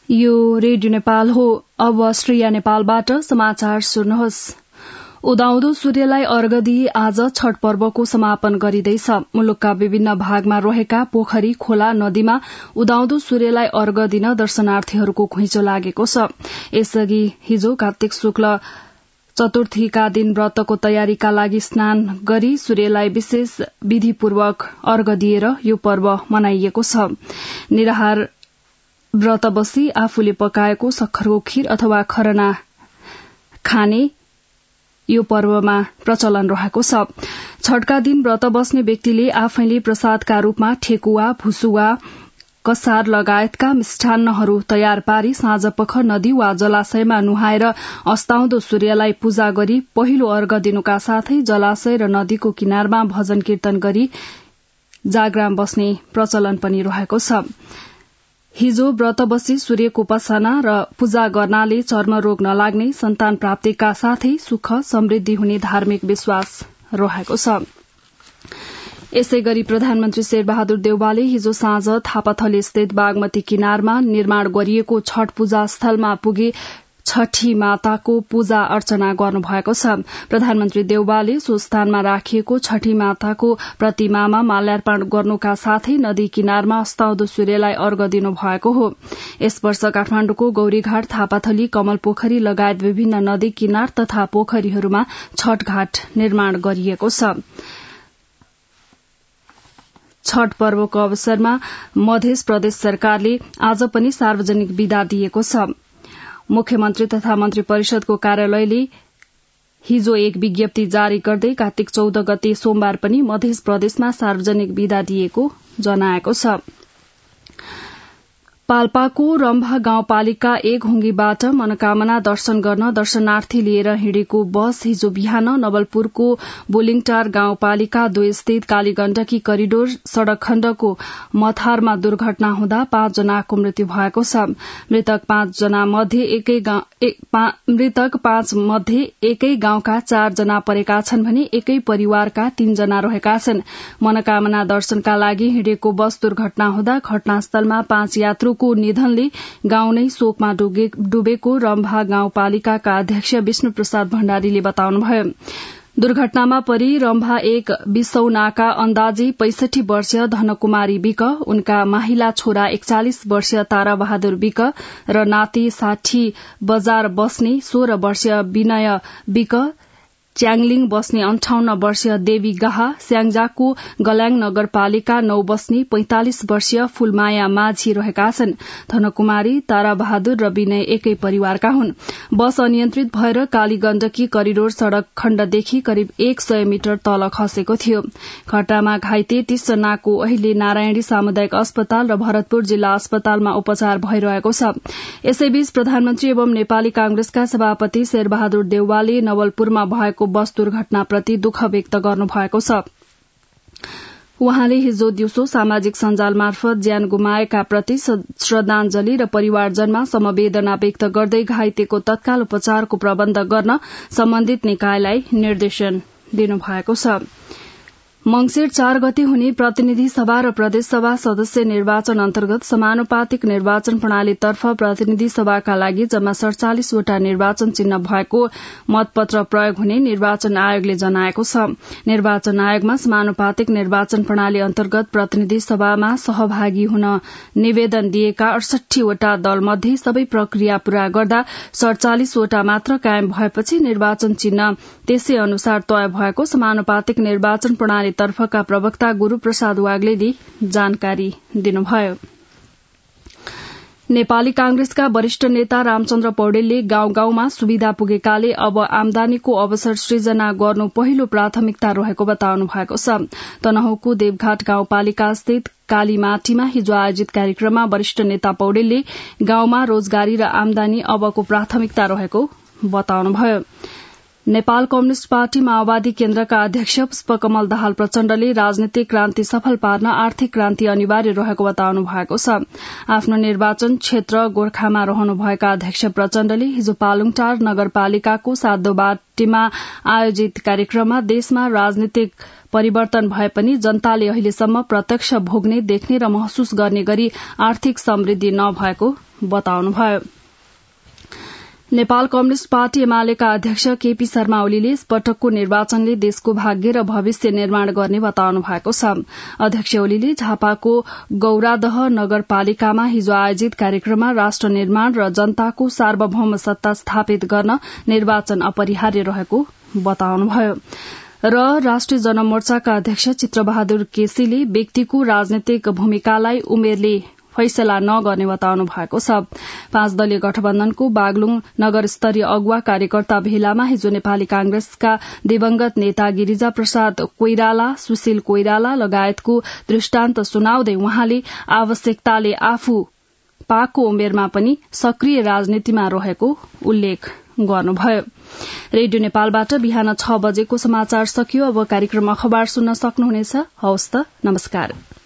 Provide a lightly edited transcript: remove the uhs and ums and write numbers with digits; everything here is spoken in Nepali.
यो रेडियो नेपाल हो। अब अस्ट्रिया नेपालबाट समाचार सुन्नुहोस्। उदाउँदो सूर्यलाई अर्घ दिई आज छठ पर्वको समापन गरिँदैछ। मुलुकका विभिन्न भागमा रहेका पोखरी, खोला, नदीमा उदाउँदो सूर्यलाई अर्घ दिन दर्शनार्थीहरूको घुइँचो लागेको छ। यसअघि हिजो कार्तिक शुक्ल चतुर्थीका दिन व्रतको तयारीका लागि स्नान गरी सूर्यलाई विशेष विधिपूर्वक अर्घ दिएर यो पर्व मनाइएको छ। निराहार व्रत बसी आफूले पकाएको सक्खरको खीर अथवा खरना खाने यो पर्वमा प्रचलन रहेको छ। छठका दिन व्रत बस्ने व्यक्तिले आफैले प्रसादका रूपमा ठेकुवा, भुसुवा, कसार लगायतका मिष्ठान्नहरू तयार पारी साँझपख नदी वा जलाशयमा नुहाएर अस्ताउँदो सूर्यलाई पूजा गरी पहिलो अर्घ दिनुका साथै जलाशय र नदीको किनारमा भजन कीर्तन गरी जाग्राम बस्ने प्रचलन पनि रहेको छ। हिजो व्रत बसी सूर्यको उपासना र पूजा गर्नाले चर्म रोग नलाग्ने, सन्तान प्राप्तिका साथै सुख समृद्धि हुने धार्मिक विश्वास रहेको छ। यसै गरी प्रधानमन्त्री शेरबहादुर देउवाले हिजो साँझ थापाथली स्थित बागमती किनारमा निर्माण गरिएको छठ पूजा स्थलमा पुगे छठी माताको पूजा अर्चना गर्नुभएको छ। प्रधानमन्त्री देउवाले सो स्थानमा राखिएको छठी माताको प्रतिमामा माल्यार्पण गर्नुका साथै नदी किनारमा अस्ताउँदो सूर्यलाई अर्घ दिनुभएको हो। यस वर्ष काठमाण्डुको गौरीघाट, थापाथली, कमल पोखरी लगायत विभिन्न नदी किनार तथा पोखरीहरूमा छठ घाट निर्माण गरिएको छ। छठ पर्वको अवसरमा मध्य प्रदेश सरकारले आज पनि सार्वजनिक बिदा दिएको छ। मुख्यमन्त्री तथा मन्त्री परिषदको कार्यालयले हिजो एक विज्ञप्ति जारी गर्दै कार्तिक 14 गते सोमबार पनि मध्य प्रदेशमा सार्वजनिक बिदा दिएको जनाएको छ। पाल्पाको रम्भा गाउँपालिका 1 हुङ्गीबाट मनोकामना दर्शन गर्न दर्शनार्थी लिएर हिँडेको बस हिजो बिहान नवलपुरको बोलिङटार गाउँपालिका 2 स्थित कालीगण्डकी करिडोर सड़क खण्डको मथारमा दुर्घटना हुँदा 5 जनाको मृत्यु भएको छ। मृतक 5 मध्ये एकै गाउँका 4 जना परेका छन् भने एकै परिवारका 3 जना रहेका छन्। मनोकामना दर्शनका लागि हिँडेको बस दुर्घटना हुँदा घटनास्थलमा 5 यात्रु को निधनले गाउँ नै शोकमा डुबेको रम्भा गाउँपालिकाका अध्यक्ष विष्णु प्रसाद भण्डारीले बताउनुभयो। दुर्घटनामा परि रम्भा 1 बिसौनाका अन्दाजी 65 वर्षीय धनकुमारी विक, उनका माहिला छोरा 41 वर्षीय तारा बहादुर विक र नाति 60 बजार बस्ने 16 वर्षीय विनय विक, च्याङलिङ बस्ने 58 वर्षीय देवी गाहा, स्याङजाको गल्याङ नगरपालिका 9 बस्ने 45 वर्षीय फूलमाया माझी रहेका छन्। धनकुमारी, तारा बहादुर र विनय एकै परिवारका हुन्। बस अनियन्त्रित भएर कालीगण्डकी करिडोर सड़क खण्डदेखि करिब 100 मिटर तल खसेको थियो। घटनामा घाइते 30 जनाको अहिले नारायणी सामुदायिक अस्पताल र भरतपुर जिल्ला अस्पतालमा उपचार भइरहेको छ। यसैबीच प्रधानमन्त्री एवं नेपाली कांग्रेसका सभापति शेरबहादुर देउवाले नवलपुरमा भएको बस दुर्घटनाप्रति दुःख व्यक्त गर्नुभएको छ। उहाँले हिजो दिउँसो सामाजिक सञ्जाल मार्फत ज्यान गुमाएका प्रति श्रद्धाञ्जली र परिवारजनमा समवेदना व्यक्त गर्दै घाइतेको तत्काल उपचारको प्रबन्ध गर्न सम्बन्धित निकायलाई निर्देशन दिनुभएको छ। मंगिर 4 गते हुने प्रतिनिधि सभा र प्रदेशसभा सदस्य निर्वाचन अन्तर्गत समानुपातिक निर्वाचन प्रणालीतर्फ प्रतिनिधि सभाका लागि जम्मा 47 वटा निर्वाचन चिन्ह भएको मतपत्र प्रयोग हुने निर्वाचन आयोगले जनाएको छ। निर्वाचन आयोगमा समानुपातिक निर्वाचन प्रणाली अन्तर्गत प्रतिनिधि सभामा सहभागी हुन निवेदन दिएका 68 वटा दलमध्ये सबै प्रक्रिया पूरा गर्दा 47 वटा मात्र कायम भएपछि निर्वाचन चिन्ह त्यसै अनुसार तय भएको समानुपातिक निर्वाचन प्रणाली तर्फका प्रवक्ता गुरूप्रसाद वाग्लेले जानकारी दिनुभयो। नेपाली कांग्रेसका वरिष्ठ नेता रामचन्द्र पौडेलले गाउँ गाउँमा सुविधा पुगेकाले अब आमदानीको अवसर सृजना गर्नु पहिलो प्राथमिकता रहेको बताउनु भएको छ। तनहुँको देवघाट गाउँपालिका स्थित कालीमाटीमा हिजो आयोजित कार्यक्रममा वरिष्ठ नेता पौडेलले गाउँमा रोजगारी र आमदानी अबको प्राथमिकता रहेको बताउनुभयो। नेपाल कम्युनिष्ट पार्टी माओवादी केन्द्रका अध्यक्ष पुष्पकमल दाहाल प्रचण्डले राजनीतिक क्रान्ति सफल पार्न आर्थिक क्रान्ति अनिवार्य रहेको बताउनु भएको छ। आफ्नो निर्वाचन क्षेत्र गोर्खामा रहनुभएका अध्यक्ष प्रचण्डले हिजो पालुङटार नगरपालिकाको सातदोबाटीमा आयोजित कार्यक्रममा देशमा राजनीतिक परिवर्तन भए पनि जनताले अहिलेसम्म प्रत्यक्ष भोग्ने, देख्ने र महसुस गर्ने गरी आर्थिक समृद्धि नभएको बताउनुभयो। नेपाल कम्युनिष्ट पार्टी एमालेका अध्यक्ष केपी शर्मा ओलीले पटकको निर्वाचनले देशको भाग्य र भविष्य निर्माण गर्ने बताउनु भएको छ। अध्यक्ष ओलीले झापाको गौरादह नगरपालिकामा हिजो आयोजित कार्यक्रममा राष्ट्र निर्माण र जनताको सार्वभौम सत्ता स्थापित गर्न निर्वाचन अपरिहार्य रहेको बताउनुभयो। र राष्ट्रिय जनमोर्चाका अध्यक्ष चित्रबहादुर केसीले व्यक्तिको राजनैतिक भूमिकालाई उमेरले फैसला नगर्ने बताउनु भएको छ। 5 दलीय गठबन्धनको बागलुङ नगर स्तरीय अगुवा कार्यकर्ता भेलामा हिजो नेपाली कांग्रेसका दिवंगत नेता गिरिजा प्रसाद कोइराला, सुशील कोइराला लगायतको दृष्टान्त सुनाउँदै उहाँले आवश्यकताले आफू पाको उमेरमा पनि सक्रिय राजनीतिमा रहेको उल्लेख गर्नुभयो। रेडियो नेपालबाट बिहान 6 बजेको समाचार सकियो। अब कार्यक्रम अखबार सुन्न सक्नुहुनेछ। हवस् त, नमस्कार।